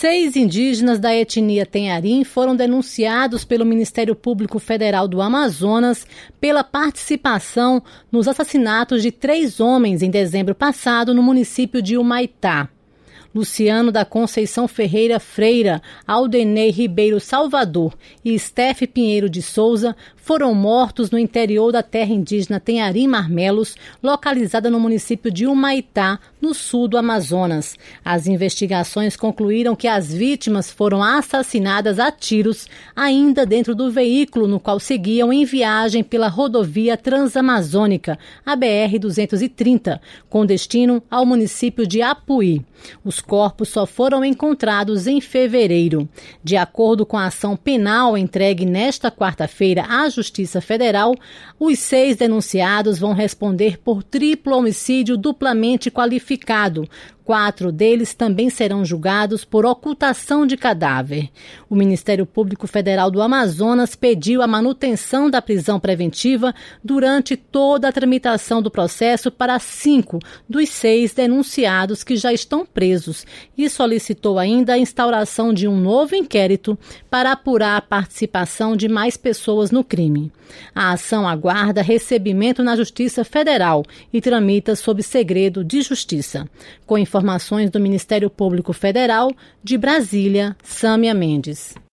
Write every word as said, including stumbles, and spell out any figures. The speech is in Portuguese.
seis indígenas da etnia Tenharim foram denunciados pelo Ministério Público Federal do Amazonas pela participação nos assassinatos de três homens em dezembro passado no município de Humaitá. Luciano da Conceição Ferreira Freira, Aldenei Ribeiro Salvador e Steph Pinheiro de Souza foram mortos no interior da terra indígena Tenharim Marmelos, localizada no município de Humaitá, no sul do Amazonas. As investigações concluíram que as vítimas foram assassinadas a tiros ainda dentro do veículo no qual seguiam em viagem pela rodovia Transamazônica, a B R duzentos e trinta, com destino ao município de Apuí. Os corpos só foram encontrados em fevereiro. De acordo com a ação penal entregue nesta quarta-feira à Justiça Federal, os seis denunciados vão responder por triplo homicídio duplamente qualificado. Quatro deles também serão julgados por ocultação de cadáver. O Ministério Público Federal do Amazonas pediu a manutenção da prisão preventiva durante toda a tramitação do processo para cinco dos seis denunciados que já estão presos e solicitou ainda a instauração de um novo inquérito para apurar a participação de mais pessoas no crime. A ação aguarda recebimento na Justiça Federal e tramita sob segredo de justiça. Com informações do Ministério Público Federal, de Brasília, Sâmia Mendes.